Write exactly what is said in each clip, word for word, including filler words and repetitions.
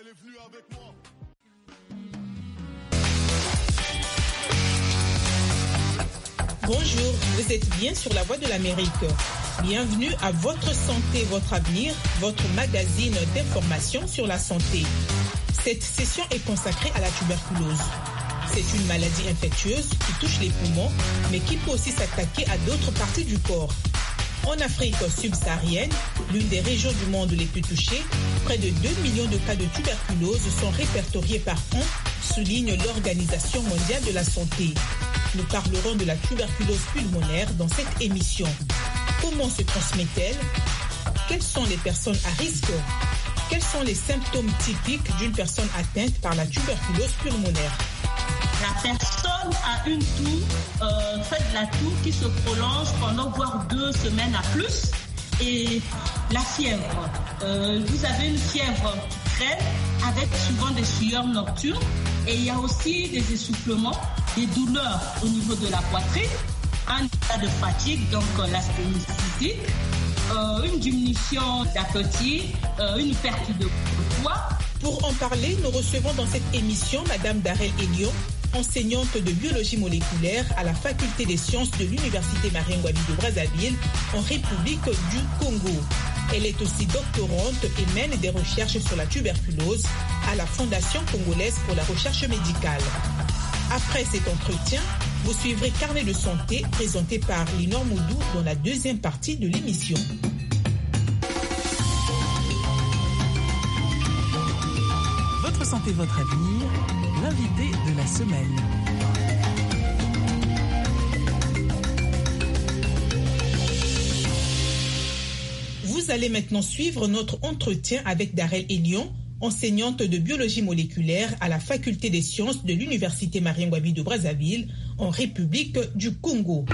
Elle est venue avec moi. Bonjour, vous êtes bien sur la Voix de l'Amérique. Bienvenue à Votre Santé, Votre Avenir, votre magazine d'information sur la santé. Cette session est consacrée à la tuberculose. C'est une maladie infectieuse qui touche les poumons, mais qui peut aussi s'attaquer à d'autres parties du corps. En Afrique subsaharienne, l'une des régions du monde les plus touchées, près de deux millions de cas de tuberculose sont répertoriés par an, souligne l'Organisation mondiale de la santé. Nous parlerons de la tuberculose pulmonaire dans cette émission. Comment se transmet-elle? Quelles sont les personnes à risque? Quels sont les symptômes typiques d'une personne atteinte par la tuberculose pulmonaire? La personne a une toux, euh, fait de la toux qui se prolonge pendant voire deux semaines à plus. Et la fièvre. Euh, vous avez une fièvre crème avec souvent des sueurs nocturnes. Et il y a aussi des essoufflements, des douleurs au niveau de la poitrine, un état de fatigue, donc euh, l'asthénie, euh, une diminution d'appétit, euh, une perte de poids. Pour en parler, nous recevons dans cette émission Madame Darel Elion, enseignante de biologie moléculaire à la faculté des sciences de l'Université Marien-Ngouabi de Brazzaville, en République du Congo. Elle est aussi doctorante et mène des recherches sur la tuberculose à la Fondation congolaise pour la recherche médicale. Après cet entretien, vous suivrez Carnet de santé présenté par Linor Moudou dans la deuxième partie de l'émission. Votre santé, votre avenir, l'invité de la semaine. Vous allez maintenant suivre notre entretien avec Darel Elion, enseignante de biologie moléculaire à la faculté des sciences de l'Université Marien-Ngouabi de Brazzaville, en République du Congo.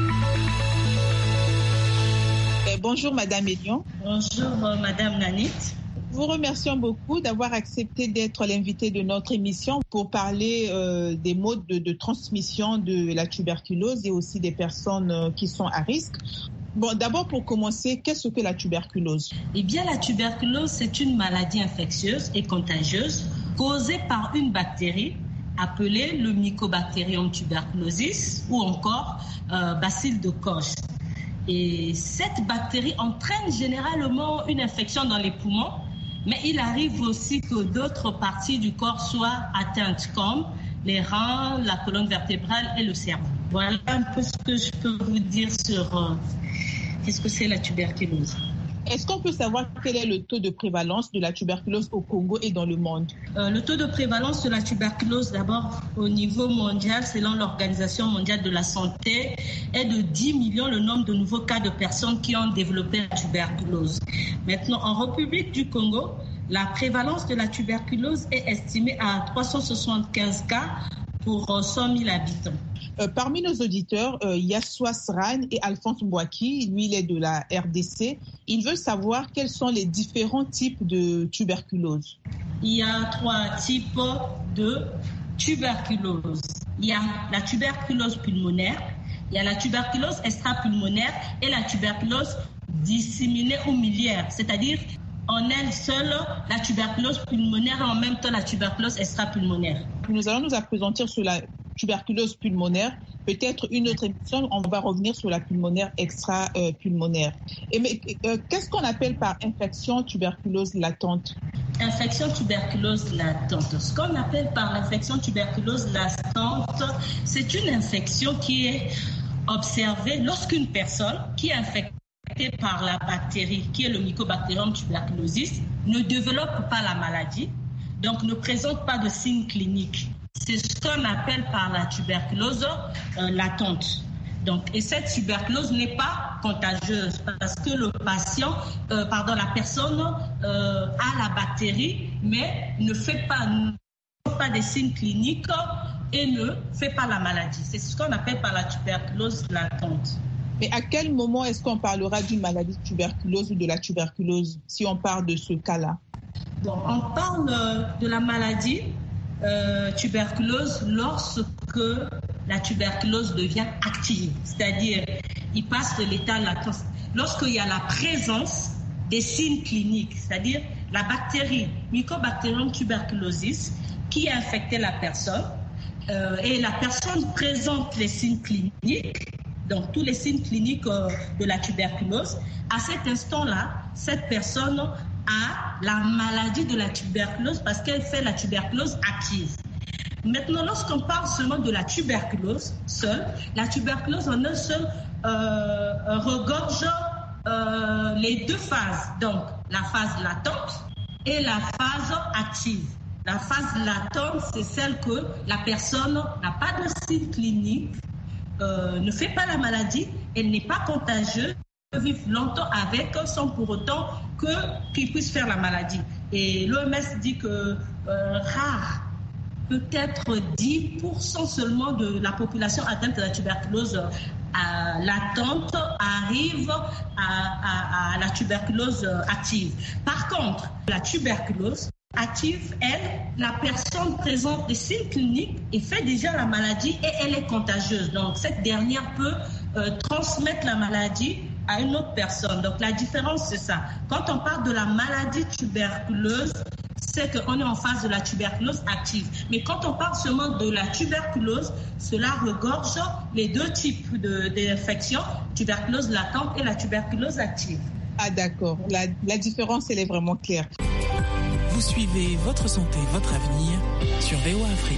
Et bonjour Madame Elion. Bonjour Madame Nanit. Vous remercions beaucoup d'avoir accepté d'être l'invité de notre émission pour parler euh, des modes de, de transmission de la tuberculose et aussi des personnes euh, qui sont à risque. Bon, d'abord, pour commencer, qu'est-ce que la tuberculose? Eh bien, la tuberculose, c'est une maladie infectieuse et contagieuse causée par une bactérie appelée le Mycobacterium tuberculosis ou encore euh, bacille de Koch. Et cette bactérie entraîne généralement une infection dans les poumons, mais il arrive aussi que d'autres parties du corps soient atteintes, comme les reins, la colonne vertébrale et le cerveau. Voilà un peu ce que je peux vous dire sur euh, qu'est-ce que c'est la tuberculose. Est-ce qu'on peut savoir quel est le taux de prévalence de la tuberculose au Congo et dans le monde? euh, Le taux de prévalence de la tuberculose, d'abord au niveau mondial, selon l'Organisation mondiale de la santé, est de dix millions le nombre de nouveaux cas de personnes qui ont développé la tuberculose. Maintenant, en République du Congo, la prévalence de la tuberculose est estimée à trois cent soixante-quinze cas pour cent mille habitants. Euh, parmi nos auditeurs, euh, il y a Sran et Alphonse Mbouaki, lui il est de la R D C. Il veut savoir quels sont les différents types de tuberculose. Il y a trois types de tuberculose. Il y a la tuberculose pulmonaire, il y a la tuberculose extrapulmonaire et la tuberculose disséminée ou miliaire, c'est-à-dire en elle seule la tuberculose pulmonaire et en même temps la tuberculose extrapulmonaire. Nous allons nous appesantir sur la tuberculose pulmonaire. Peut-être une autre émission, on va revenir sur la pulmonaire extra-pulmonaire. Et mais euh, qu'est-ce qu'on appelle par infection tuberculose latente? Infection tuberculose latente. Ce qu'on appelle par l'infection tuberculose latente, c'est une infection qui est observée lorsqu'une personne qui est infectée par la bactérie, qui est le Mycobacterium tuberculosis, ne développe pas la maladie, donc ne présente pas de signes cliniques. C'est ce qu'on appelle par la tuberculose euh, latente. Donc, et cette tuberculose n'est pas contagieuse parce que le patient, euh, pardon, la personne euh, a la bactérie, mais ne fait pas, ne fait pas des signes cliniques et ne fait pas la maladie. C'est ce qu'on appelle par la tuberculose latente. Mais à quel moment est-ce qu'on parlera d'une maladie de tuberculose ou de la tuberculose, si on parle de ce cas-là? Bon, on parle de la maladie euh, tuberculose lorsque la tuberculose devient active, c'est-à-dire il passe de l'état latent. Lorsqu'il y a la présence des signes cliniques, c'est-à-dire la bactérie Mycobacterium tuberculosis qui a infecté la personne euh, et la personne présente les signes cliniques, donc tous les signes cliniques euh, de la tuberculose. À cet instant-là, cette personne a la maladie de la tuberculose parce qu'elle fait la tuberculose active. Maintenant, lorsqu'on parle seulement de la tuberculose seule, la tuberculose en un seul euh, regorge euh, les deux phases, donc la phase latente et la phase active. La phase latente, c'est celle que la personne n'a pas de signe clinique, euh, ne fait pas la maladie, elle n'est pas contagieuse, peut vivre longtemps avec sans pour autant que, qu'il puisse faire la maladie. Et l'O M S dit que euh, rare, peut-être dix pour cent seulement de la population atteinte de la tuberculose euh, latente arrive à, à, à la tuberculose active. Par contre, la tuberculose active, elle, la personne présente des signes cliniques et fait déjà la maladie et elle est contagieuse. Donc, cette dernière peut euh, transmettre la maladie à une autre personne. Donc, la différence, c'est ça. Quand on parle de la maladie tuberculeuse, c'est qu'on est en phase de la tuberculose active. Mais quand on parle seulement de la tuberculose, cela regorge les deux types de, d'infections, tuberculose latente et la tuberculose active. Ah d'accord, la, la différence, elle est vraiment claire. Vous suivez Votre Santé, Votre Avenir sur V O A Afrique.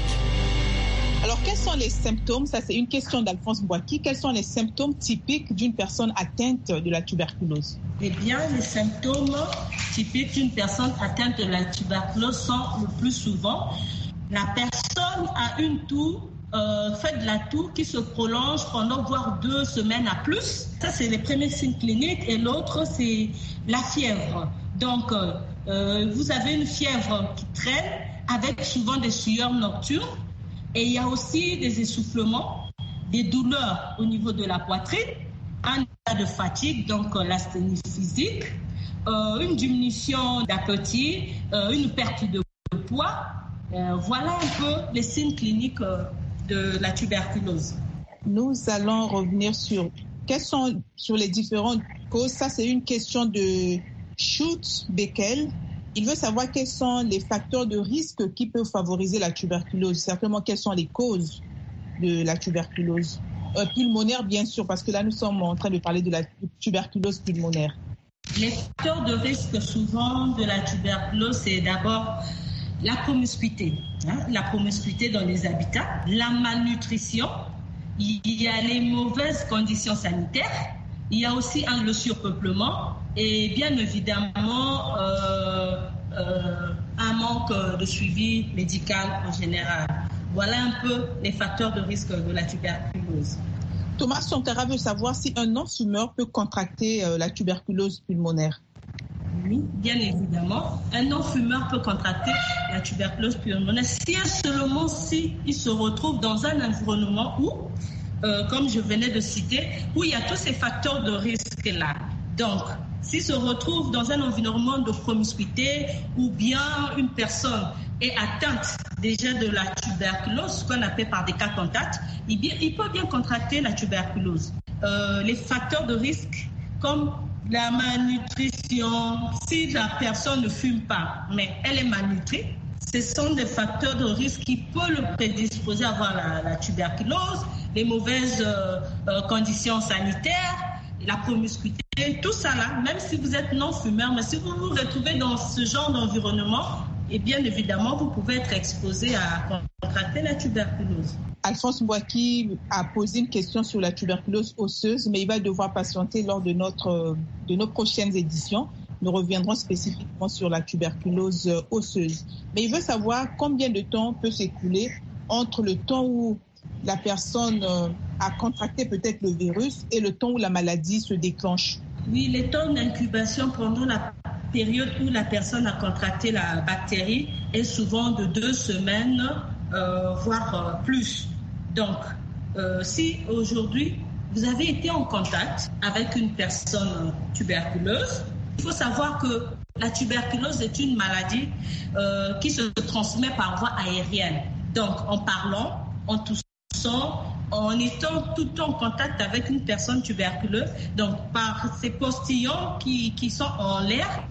Alors, quels sont les symptômes? Ça, c'est une question d'Alphonse Boaki. Quels sont les symptômes typiques d'une personne atteinte de la tuberculose? Eh bien, les symptômes typiques d'une personne atteinte de la tuberculose sont le plus souvent la personne a une toux, euh, fait de la toux qui se prolonge pendant voire deux semaines à plus. Ça, c'est les premiers signes cliniques. Et l'autre, c'est la fièvre. Donc, euh, vous avez une fièvre qui traîne avec souvent des sueurs nocturnes. Et il y a aussi des essoufflements, des douleurs au niveau de la poitrine, un état de fatigue, donc euh, l'asthénie physique, euh, une diminution d'appétit, euh, une perte de poids. Euh, voilà un peu les signes cliniques euh, de la tuberculose. Nous allons revenir sur quelles sont sur les différentes causes. Ça, c'est une question de Schultz-Beckel. Il veut savoir quels sont les facteurs de risque qui peuvent favoriser la tuberculose. Certainement, quelles sont les causes de la tuberculose euh, pulmonaire, bien sûr, parce que là, nous sommes en train de parler de la tuberculose pulmonaire. Les facteurs de risque souvent de la tuberculose, c'est d'abord la promiscuité, hein, la promiscuité dans les habitats, la malnutrition, il y a les mauvaises conditions sanitaires, il y a aussi hein, le surpeuplement et bien évidemment euh, euh, un manque de suivi médical en général. Voilà un peu les facteurs de risque de la tuberculose. Thomas Sontara veut savoir si un non-fumeur peut contracter euh, la tuberculose pulmonaire. Oui, bien évidemment. Un non-fumeur peut contracter la tuberculose pulmonaire si et seulement si il se retrouve dans un environnement où, euh, comme je venais de citer, où il y a tous ces facteurs de risque-là. Donc, s'il se retrouve dans un environnement de promiscuité ou bien une personne est atteinte déjà de la tuberculose, ce qu'on appelle par des cas contacts, il, bien, il peut bien contracter la tuberculose. Euh, les facteurs de risque comme la malnutrition, si la personne ne fume pas, mais elle est malnutrie, ce sont des facteurs de risque qui peuvent le prédisposer à avoir la, la tuberculose, les mauvaises euh, euh, conditions sanitaires, la promiscuité, tout ça là, même si vous êtes non-fumeur, mais si vous vous retrouvez dans ce genre d'environnement, et bien évidemment, vous pouvez être exposé à contracter la tuberculose. Alphonse Boaki a posé une question sur la tuberculose osseuse, mais il va devoir patienter lors de, notre, de nos prochaines éditions. Nous reviendrons spécifiquement sur la tuberculose osseuse. Mais il veut savoir combien de temps peut s'écouler entre le temps où la personne a contracté peut-être le virus et le temps où la maladie se déclenche. Oui, les temps d'incubation pendant la période où la personne a contracté la bactérie est souvent de deux semaines, euh, voire euh, plus. Donc, euh, si aujourd'hui, vous avez été en contact avec une personne tuberculeuse, il faut savoir que la tuberculose est une maladie euh, qui se transmet par voie aérienne. Donc, en parlant, en toussant, en étant tout le temps en contact avec une personne tuberculeuse, donc par ces postillons qui, qui sont en l'air,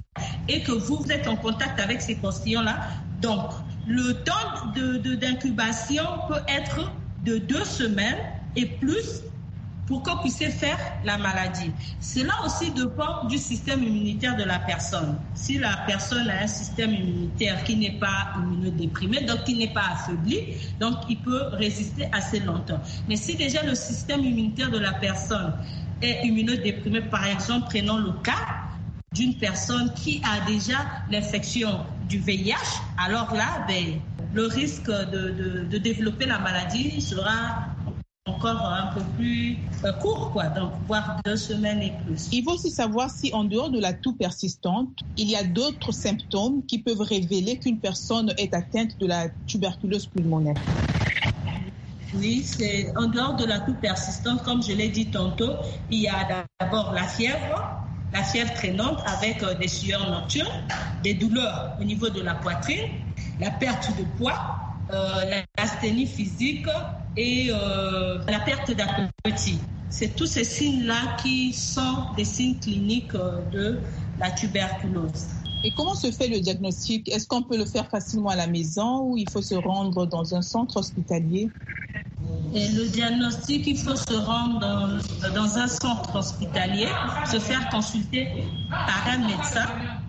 et que vous êtes en contact avec ces postillons-là, donc le temps de, de, d'incubation peut être de deux semaines et plus pour qu'on puisse faire la maladie. Cela aussi dépend du système immunitaire de la personne. Si la personne a un système immunitaire qui n'est pas immunodéprimé, donc qui n'est pas affaibli, donc il peut résister assez longtemps. Mais si déjà le système immunitaire de la personne est immunodéprimé, par exemple, prenons le cas d'une personne qui a déjà l'infection du V I H, alors là, ben, le risque de, de, de développer la maladie sera encore un peu plus euh, court, quoi, donc voire deux semaines et plus. Il faut aussi savoir si en dehors de la toux persistante, il y a d'autres symptômes qui peuvent révéler qu'une personne est atteinte de la tuberculose pulmonaire. Oui, c'est en dehors de la toux persistante, comme je l'ai dit tantôt, il y a d'abord la fièvre, la fièvre traînante avec euh, des sueurs nocturnes, des douleurs au niveau de la poitrine, la perte de poids, euh, l'asthénie physique et euh, la perte d'appétit. C'est tous ces signes-là qui sont des signes cliniques euh, de la tuberculose. Et comment se fait le diagnostic? Est-ce qu'on peut le faire facilement à la maison ou il faut se rendre dans un centre hospitalier? Et le diagnostic, il faut se rendre dans, dans un centre hospitalier, se faire consulter par un médecin.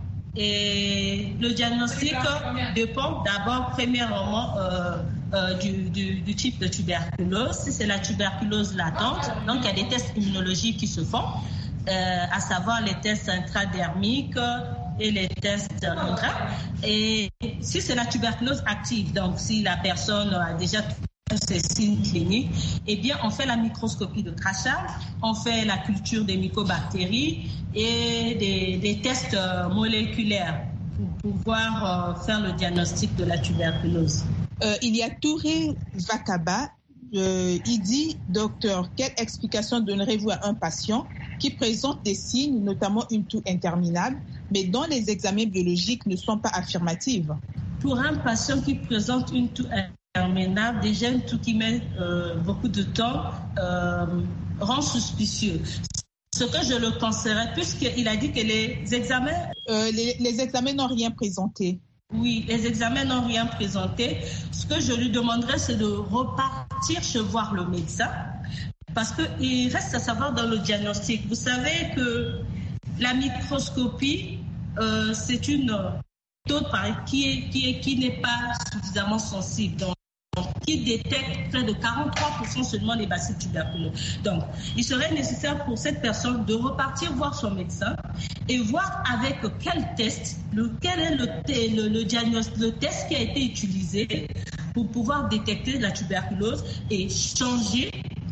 Et le diagnostic dépend d'abord, premièrement, euh, euh, du, du, du type de tuberculose. Si c'est la tuberculose latente, donc il y a des tests immunologiques qui se font, euh, à savoir les tests intradermiques et les tests intra. Et si c'est la tuberculose active, donc si la personne a déjà tous ces signes cliniques, eh bien, on fait la microscopie de crachage, on fait la culture des mycobactéries et des, des tests moléculaires pour pouvoir euh, faire le diagnostic de la tuberculose. Euh, il y a Touré Vakaba. Euh, il dit, docteur, quelle explication donnerez-vous à un patient qui présente des signes, notamment une toux interminable, mais dont les examens biologiques ne sont pas affirmatifs? Pour un patient qui présente une toux interminable, déjà une toux qui met euh, beaucoup de temps, euh, rend suspicieux. Ce que je le conseillerais, puisqu'il a dit que les examens... Euh, les, les examens n'ont rien présenté. Oui, les examens n'ont rien présenté. Ce que je lui demanderais, c'est de repartir chez voir le médecin, parce qu'il reste à savoir dans le diagnostic. Vous savez que la microscopie, euh, c'est une méthode qui, est, qui, est, qui n'est pas suffisamment sensible. Donc, qui détecte près de quarante-trois pour cent seulement les bacilles tuberculeuses. Donc, il serait nécessaire pour cette personne de repartir voir son médecin et voir avec quel test, le, quel est le, le, le diagnostic, le test qui a été utilisé pour pouvoir détecter la tuberculose et changer,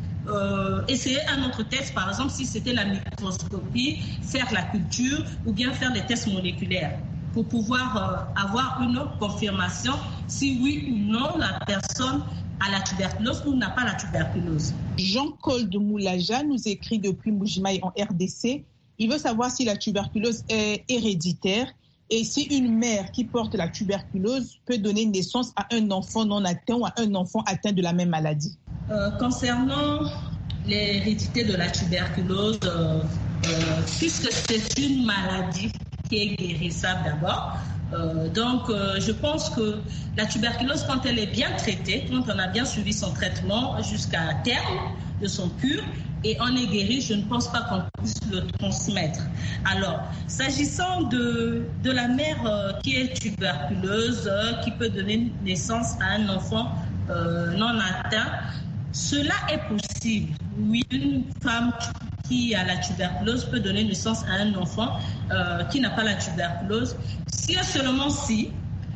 euh, essayer un autre test, par exemple, si c'était la microscopie, faire la culture ou bien faire des tests moléculaires, pour pouvoir euh, avoir une confirmation si oui ou non la personne a la tuberculose ou n'a pas la tuberculose. Jean-Col de Moulaja nous écrit depuis Mbujimayi en R D C. Il veut savoir si la tuberculose est héréditaire et si une mère qui porte la tuberculose peut donner naissance à un enfant non atteint ou à un enfant atteint de la même maladie. Euh, concernant l'hérédité de la tuberculose, euh, euh, puisque c'est une maladie qui est guérissable d'abord. Euh, donc, euh, je pense que la tuberculose, quand elle est bien traitée, quand on a bien suivi son traitement jusqu'à terme de son cure, et on est guéri, je ne pense pas qu'on puisse le transmettre. Alors, s'agissant de, de la mère euh, qui est tuberculeuse, euh, qui peut donner naissance à un enfant euh, non atteint, cela est possible. Oui, une femme qui a la tuberculose peut donner naissance à un enfant euh, qui n'a pas la tuberculose, si et seulement si,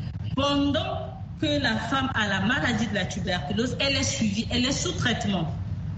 pendant que la femme a la maladie de la tuberculose, elle est suivie, elle est sous traitement.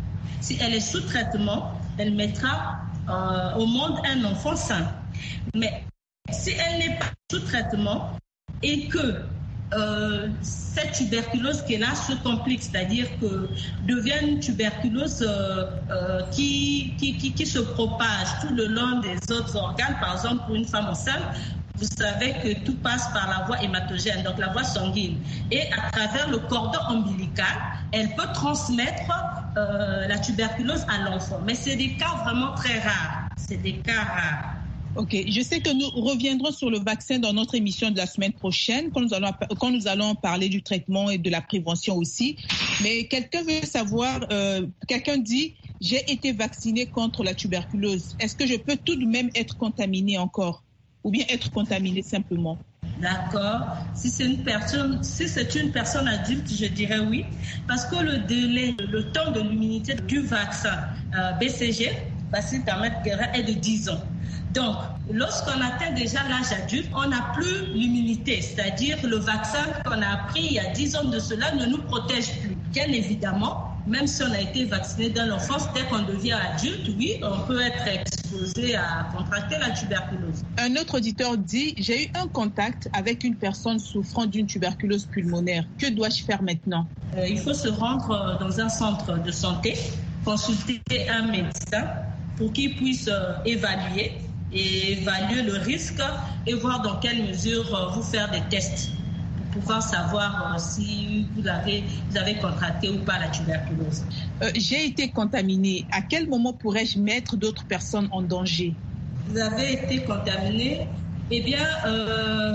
Si elle est sous traitement, elle mettra euh, au monde un enfant sain. Mais si elle n'est pas sous traitement et que Euh, cette tuberculose qui est là se complique, c'est-à-dire que devient une tuberculose euh, euh, qui, qui, qui, qui se propage tout le long des autres organes. Par exemple, pour une femme enceinte, vous savez que tout passe par la voie hématogène, donc la voie sanguine. Et à travers le cordon ombilical, elle peut transmettre euh, la tuberculose à l'enfant. Mais c'est des cas vraiment très rares. C'est des cas rares. Ok, je sais que nous reviendrons sur le vaccin dans notre émission de la semaine prochaine, quand nous allons, quand nous allons parler du traitement et de la prévention aussi. Mais quelqu'un veut savoir, euh, quelqu'un dit, j'ai été vacciné contre la tuberculose. Est-ce que je peux tout de même être contaminé encore ou bien être contaminé simplement? D'accord. Si c'est une personne, si c'est une personne adulte, je dirais oui, parce que le délai, le temps de l'immunité du vaccin euh, B C G, vaccin permettre guérir, est de dix ans. Donc, lorsqu'on atteint déjà l'âge adulte, on n'a plus l'immunité, c'est-à-dire le vaccin qu'on a pris il y a dix ans de cela ne nous protège plus. Bien évidemment, même si on a été vacciné dans l'enfance, dès qu'on devient adulte, oui, on peut être exposé à contracter la tuberculose. Un autre auditeur dit, j'ai eu un contact avec une personne souffrant d'une tuberculose pulmonaire. Que dois-je faire maintenant? euh, Il faut se rendre dans un centre de santé, consulter un médecin pour qu'il puisse euh, évaluer et évaluer le risque et voir dans quelle mesure euh, vous faire des tests pour pouvoir savoir euh, si vous avez, vous avez contracté ou pas la tuberculose. Euh, j'ai été contaminé. À quel moment pourrais-je mettre d'autres personnes en danger? Vous avez été contaminé, eh bien, euh,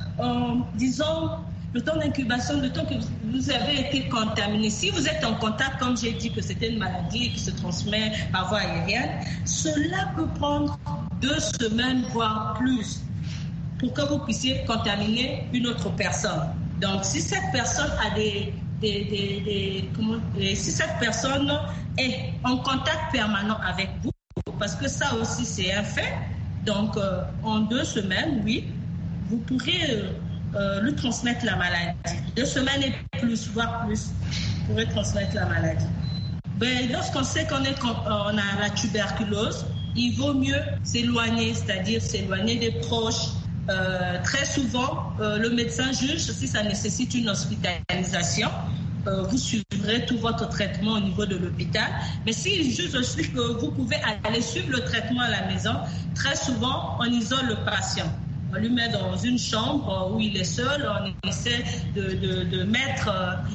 en disant le temps d'incubation, le temps que vous avez été contaminé. Si vous êtes en contact, comme j'ai dit que c'était une maladie qui se transmet par voie aérienne, cela peut prendre deux semaines, voire plus, pour que vous puissiez contaminer une autre personne. Donc, si cette personne a des, des, des, des comment, si cette personne est en contact permanent avec vous, parce que ça aussi c'est un fait, donc euh, en deux semaines, oui, vous pourrez euh, euh, lui transmettre la maladie. Deux semaines et plus, voire plus, vous pourrez transmettre la maladie. Ben, lorsqu'on sait qu'on est, on a la tuberculose, il vaut mieux s'éloigner, c'est-à-dire s'éloigner des proches. Euh, très souvent, euh, le médecin juge si ça nécessite une hospitalisation. Euh, vous suivrez tout votre traitement au niveau de l'hôpital. Mais s'il juge aussi que vous pouvez aller suivre le traitement à la maison, très souvent, on isole le patient. On lui met dans une chambre où il est seul, on essaie de, de, de mettre,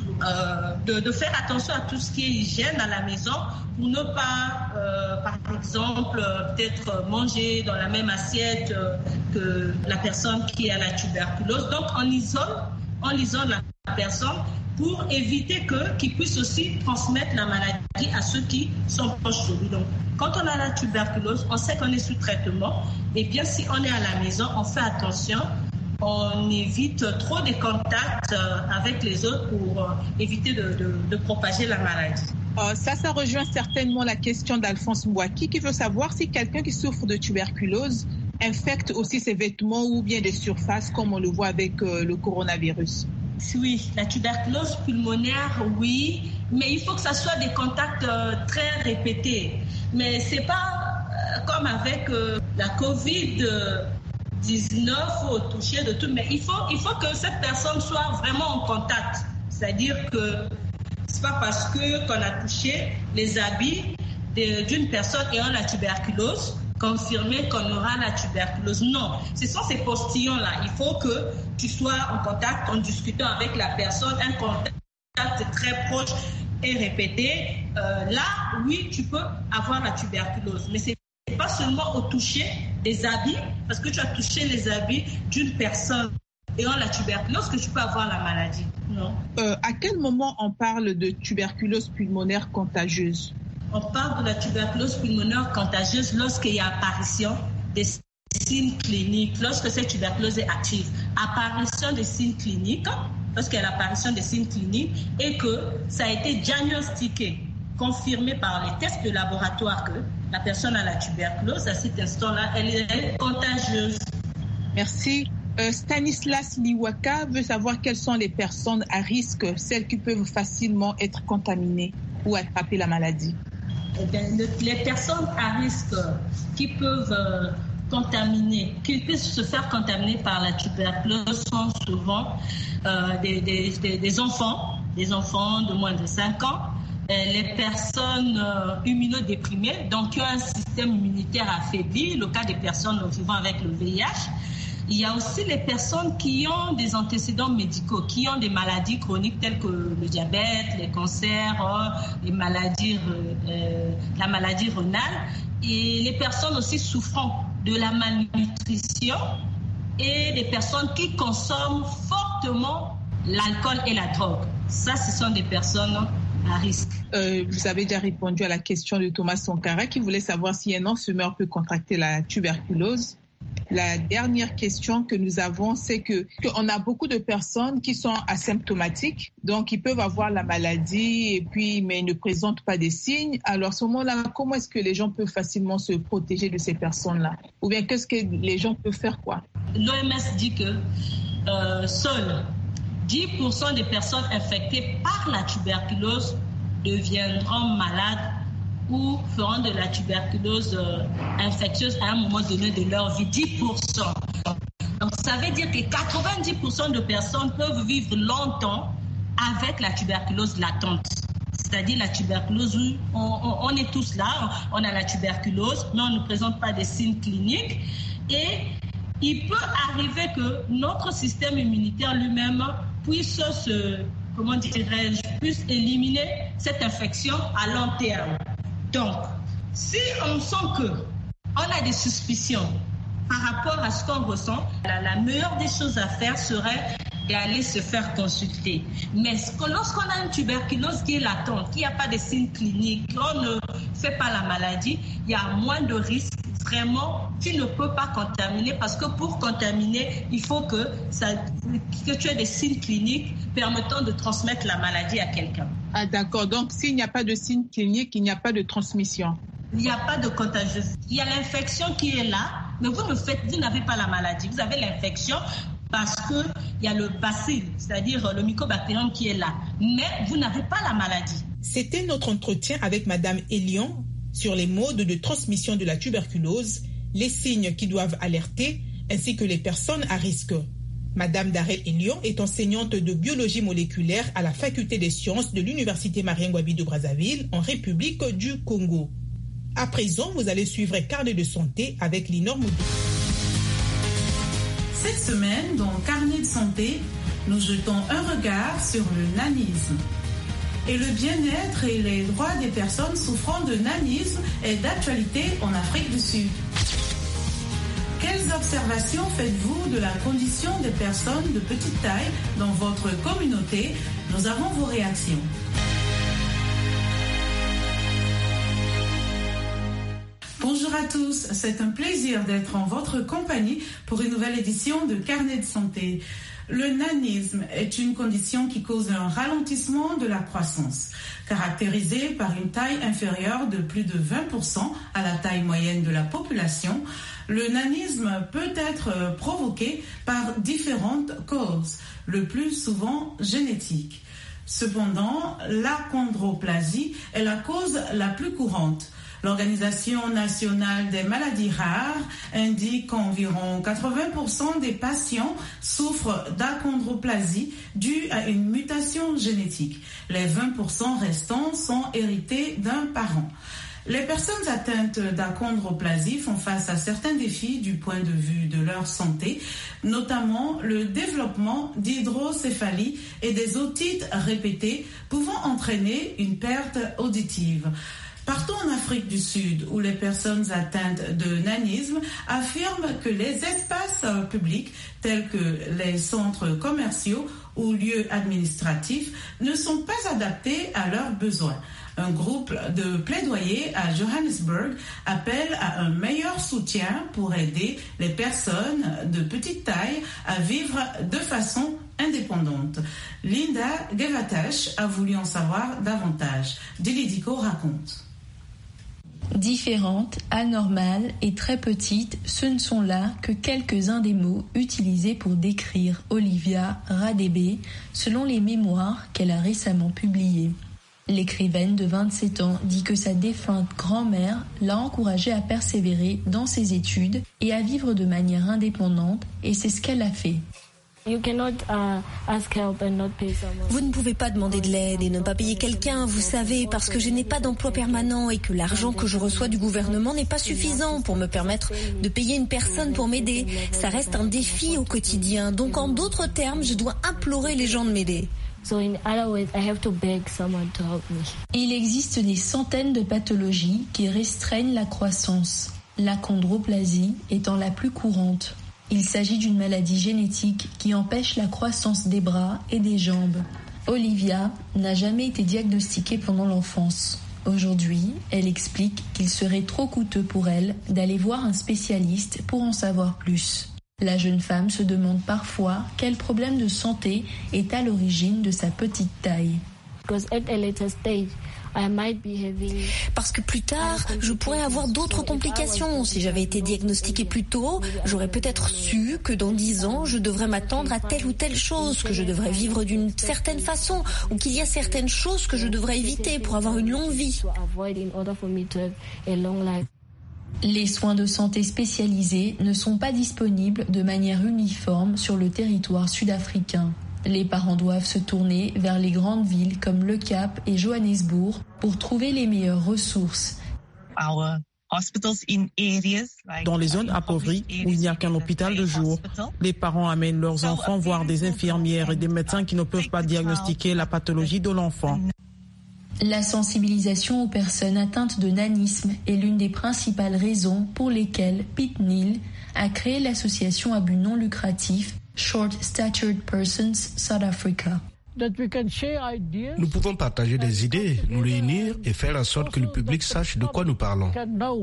euh, de, de faire attention à tout ce qui est hygiène à la maison pour ne pas, euh, par exemple, peut-être manger dans la même assiette que la personne qui a la tuberculose. Donc, on isole, on isole la personne pour éviter que, qu'il puisse aussi transmettre la maladie à ceux qui sont proches de lui. Donc, quand on a la tuberculose, on sait qu'on est sous traitement. Et bien, si on est à la maison, on fait attention. On évite trop des contacts avec les autres pour éviter de, de, de propager la maladie. Euh, ça, ça rejoint certainement la question d'Alphonse Mbouaki qui veut savoir si quelqu'un qui souffre de tuberculose infecte aussi ses vêtements ou bien des surfaces comme on le voit avec euh, le coronavirus. Oui, la tuberculose pulmonaire, oui, mais il faut que ça soit des contacts euh, très répétés. Mais c'est pas euh, comme avec euh, la covid dix-neuf au toucher de tout, mais il faut, il faut que cette personne soit vraiment en contact. C'est-à-dire que c'est pas parce que qu'on a touché les habits de, d'une personne ayant la tuberculose confirmer qu'on aura la tuberculose. Non, ce sont ces postillons-là. Il faut que tu sois en contact, en discutant avec la personne, un contact très proche et répété. Euh, là, oui, tu peux avoir la tuberculose. Mais c'est pas seulement au toucher des habits, parce que tu as touché les habits d'une personne ayant la tuberculose que tu peux avoir la maladie. Non. Euh, à quel moment on parle de tuberculose pulmonaire contagieuse? On parle de la tuberculose pulmonaire contagieuse lorsqu'il y a apparition des signes cliniques, lorsque cette tuberculose est active. Apparition des signes cliniques, lorsqu'il y a l'apparition des signes cliniques et que ça a été diagnostiqué, confirmé par les tests de laboratoire que la personne a la tuberculose, à cet instant-là, elle est contagieuse. Merci. Euh, Stanislas Niwaka veut savoir quelles sont les personnes à risque, celles qui peuvent facilement être contaminées ou attraper la maladie. Eh bien, le, les personnes à risque qui peuvent euh, contaminer, qui peuvent se faire contaminer par la tuberculose sont souvent euh, des, des, des, des enfants, des enfants de moins de cinq ans, les personnes euh, immunodéprimées, donc qui ont un système immunitaire affaibli, le cas des personnes vivant avec le V I H. Il y a aussi les personnes qui ont des antécédents médicaux, qui ont des maladies chroniques telles que le diabète, les cancers, les maladies, euh, la maladie rénale, et les personnes aussi souffrant de la malnutrition et des personnes qui consomment fortement l'alcool et la drogue. Ça, ce sont des personnes à risque. Euh, vous avez déjà répondu à la question de Thomas Sankara qui voulait savoir si un non-fumeur peut contracter la tuberculose. La dernière question que nous avons, c'est que qu'on a beaucoup de personnes qui sont asymptomatiques, donc ils peuvent avoir la maladie et puis mais ils ne présentent pas des signes. Alors à ce moment-là, comment est-ce que les gens peuvent facilement se protéger de ces personnes-là? Ou bien qu'est-ce que les gens peuvent faire quoi? L'O M S dit que euh, seuls dix pour cent des personnes infectées par la tuberculose deviendront malades ou feront de la tuberculose euh, infectieuse à un moment donné de leur vie, dix pour cent. Donc ça veut dire que quatre-vingt-dix pour cent de personnes peuvent vivre longtemps avec la tuberculose latente. C'est-à-dire la tuberculose où on, on, on est tous là, on a la tuberculose, mais on ne présente pas des signes cliniques. Et il peut arriver que notre système immunitaire lui-même puisse se, comment dirais-je, puisse éliminer cette infection à long terme. Donc, si on sent qu'on a des suspicions par rapport à ce qu'on ressent, la, la meilleure des choses à faire serait d'aller se faire consulter. Mais lorsqu'on a une tuberculose qui est latente, qu'il n'y a pas de signes cliniques, qu'on ne fait pas la maladie, il y a moins de risques. Vraiment, tu ne peux pas contaminer parce que pour contaminer, il faut que, ça, que tu aies des signes cliniques permettant de transmettre la maladie à quelqu'un. Ah d'accord, donc s'il n'y a pas de signes cliniques, il n'y a pas de transmission. Il n'y a pas de contagiosité. Il y a l'infection qui est là, mais vous ne faites, vous n'avez pas la maladie. Vous avez l'infection parce qu'il y a le bacille, c'est-à-dire le mycobacterium qui est là. Mais vous n'avez pas la maladie. C'était notre entretien avec Madame Elion sur les modes de transmission de la tuberculose, les signes qui doivent alerter, ainsi que les personnes à risque. Madame Darel Elion est enseignante de biologie moléculaire à la faculté des sciences de l'Université Marien-Ngouabi de Brazzaville, en République du Congo. À présent, vous allez suivre Carnet de santé avec Linor Moudou. Cette semaine, dans Carnet de santé, nous jetons un regard sur le nanisme. Et le bien-être et les droits des personnes souffrant de nanisme est d'actualité en Afrique du Sud. Quelles observations faites-vous de la condition des personnes de petite taille dans votre communauté? Nous avons vos réactions. Bonjour à tous, c'est un plaisir d'être en votre compagnie pour une nouvelle édition de Carnet de santé. Le nanisme est une condition qui cause un ralentissement de la croissance, caractérisée par une taille inférieure de plus de vingt pour cent à la taille moyenne de la population. Le nanisme peut être provoqué par différentes causes, le plus souvent génétiques. Cependant, l'achondroplasie est la cause la plus courante. L'Organisation nationale des maladies rares indique qu'environ quatre-vingts pour cent des patients souffrent d'achondroplasie due à une mutation génétique. Les vingt pour cent restants sont hérités d'un parent. Les personnes atteintes d'achondroplasie font face à certains défis du point de vue de leur santé, notamment le développement d'hydrocéphalie et des otites répétées pouvant entraîner une perte auditive. Partout en Afrique du Sud, où les personnes atteintes de nanisme affirment que les espaces publics, tels que les centres commerciaux ou lieux administratifs, ne sont pas adaptés à leurs besoins. Un groupe de plaidoyer à Johannesburg appelle à un meilleur soutien pour aider les personnes de petite taille à vivre de façon indépendante. Linda Gevatash a voulu en savoir davantage. Dilidico raconte. Différentes, anormales et très petites, ce ne sont là que quelques-uns des mots utilisés pour décrire Olivia Radebe, selon les mémoires qu'elle a récemment publiées. L'écrivaine de vingt-sept ans dit que sa défunte grand-mère l'a encouragée à persévérer dans ses études et à vivre de manière indépendante, et c'est ce qu'elle a fait. You cannot, uh, ask help and not pay someone. Vous ne pouvez pas demander de l'aide et ne pas payer quelqu'un, vous savez, parce que je n'ai pas d'emploi permanent et que l'argent que je reçois du gouvernement n'est pas suffisant pour me permettre de payer une personne pour m'aider. Ça reste un défi au quotidien, donc en d'autres termes, je dois implorer les gens de m'aider. So in other words, I have to beg someone to help me. Il existe des centaines de pathologies qui restreignent la croissance. l'achondroplasie étant la plus courante. Il s'agit d'une maladie génétique qui empêche la croissance des bras et des jambes. Olivia n'a jamais été diagnostiquée pendant l'enfance. Aujourd'hui, elle explique qu'il serait trop coûteux pour elle d'aller voir un spécialiste pour en savoir plus. La jeune femme se demande parfois quel problème de santé est à l'origine de sa petite taille. Parce que plus tard, je pourrais avoir d'autres complications. Si j'avais été diagnostiquée plus tôt, j'aurais peut-être su que dans dix ans, je devrais m'attendre à telle ou telle chose, que je devrais vivre d'une certaine façon, ou qu'il y a certaines choses que je devrais éviter pour avoir une longue vie. Les soins de santé spécialisés ne sont pas disponibles de manière uniforme sur le territoire sud-africain. Les parents doivent se tourner vers les grandes villes comme Le Cap et Johannesburg pour trouver les meilleures ressources. Dans les zones appauvries où il n'y a qu'un hôpital de jour, les parents amènent leurs enfants voir des infirmières et des médecins qui ne peuvent pas diagnostiquer la pathologie de l'enfant. La sensibilisation aux personnes atteintes de nanisme est l'une des principales raisons pour lesquelles Pete Neal a créé l'association à but non lucratif Short Statured Persons South Africa. Nous pouvons partager des idées, nous réunir et faire en sorte que le public sache de quoi nous parlons.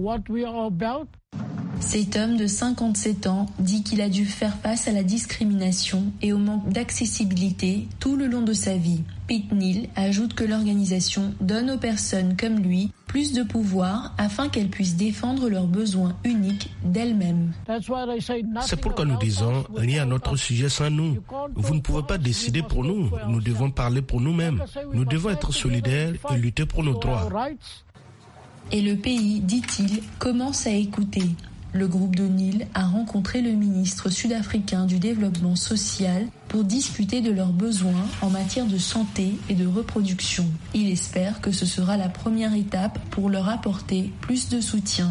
Cet homme de cinquante-sept ans dit qu'il a dû faire face à la discrimination et au manque d'accessibilité tout le long de sa vie. Pete Neal ajoute que l'organisation donne aux personnes comme lui plus de pouvoir afin qu'elles puissent défendre leurs besoins uniques d'elles-mêmes. C'est pourquoi nous disons rien à notre sujet sans nous. Vous ne pouvez pas décider pour nous. Nous devons parler pour nous-mêmes. Nous devons être solidaires et lutter pour nos droits. Et le pays, dit-il, commence à écouter. Le groupe de Neal a rencontré le ministre sud-africain du développement social pour discuter de leurs besoins en matière de santé et de reproduction. Il espère que ce sera la première étape pour leur apporter plus de soutien.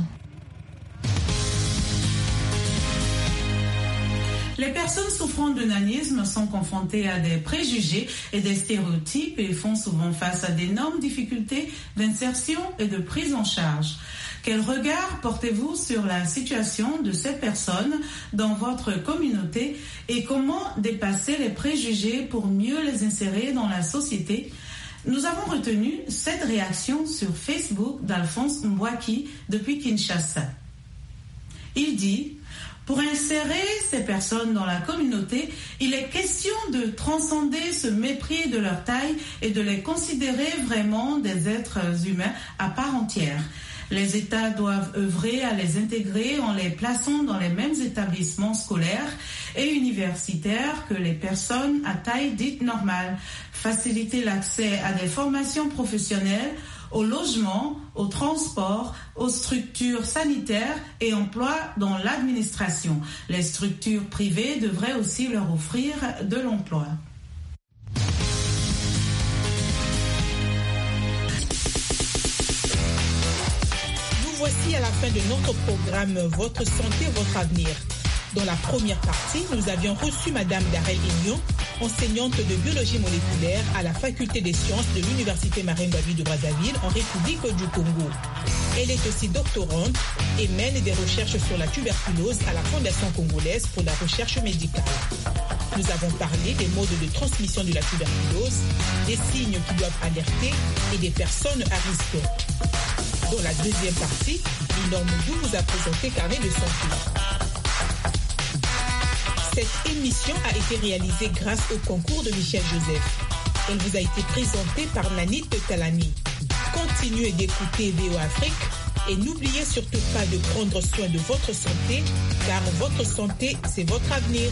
Les personnes souffrant de nanisme sont confrontées à des préjugés et des stéréotypes et font souvent face à d'énormes difficultés d'insertion et de prise en charge. Quel regard portez-vous sur la situation de ces personnes dans votre communauté et comment dépasser les préjugés pour mieux les insérer dans la société? Nous avons retenu cette réaction sur Facebook d'Alphonse Mbwaki depuis Kinshasa. Il dit: pour insérer ces personnes dans la communauté, il est question de transcender ce mépris de leur taille et de les considérer vraiment des êtres humains à part entière. Les États doivent œuvrer à les intégrer en les plaçant dans les mêmes établissements scolaires et universitaires que les personnes à taille dite normale. Faciliter l'accès à des formations professionnelles, au logement, au transport, aux structures sanitaires et emploi dans l'administration. Les structures privées devraient aussi leur offrir de l'emploi. Voici à la fin de notre programme Votre santé, votre avenir. Dans la première partie, nous avions reçu Madame Darel Ignon, enseignante de biologie moléculaire à la faculté des sciences de l'Université Maringavi de Brazzaville en République du Congo. Elle est aussi doctorante et mène des recherches sur la tuberculose à la Fondation congolaise pour la recherche médicale. Nous avons parlé des modes de transmission de la tuberculose, des signes qui doivent alerter et des personnes à risque. Dans la deuxième partie, Linor Moudou vous a présenté Carnet de santé. Cette émission a été réalisée grâce au concours de Michel Joseph. Elle vous a été présentée par Nanit Talani. Continuez d'écouter V O Afrique et n'oubliez surtout pas de prendre soin de votre santé, car votre santé, c'est votre avenir.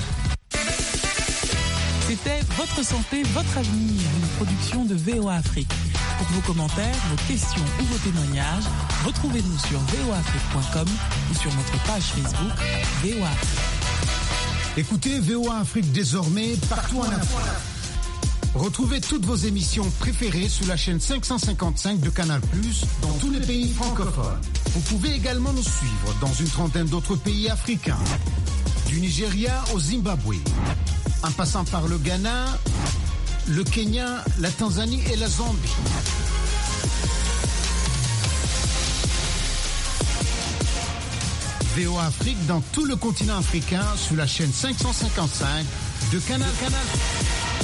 C'était Votre santé, votre avenir, une production de V O Afrique. Pour vos commentaires, vos questions ou vos témoignages, retrouvez-nous sur v o afrique point com ou sur notre page Facebook V O Afrique. Écoutez V O Afrique désormais partout en Afrique. Retrouvez toutes vos émissions préférées sur la chaîne cinq cent cinquante-cinq de Canal plus, dans tous les pays francophones. Vous pouvez également nous suivre dans une trentaine d'autres pays africains, du Nigeria au Zimbabwe, en passant par le Ghana, le Kenya, la Tanzanie et la Zambie. V O A Afrique dans tout le continent africain sur la chaîne cinq cent cinquante-cinq de Canal Canal.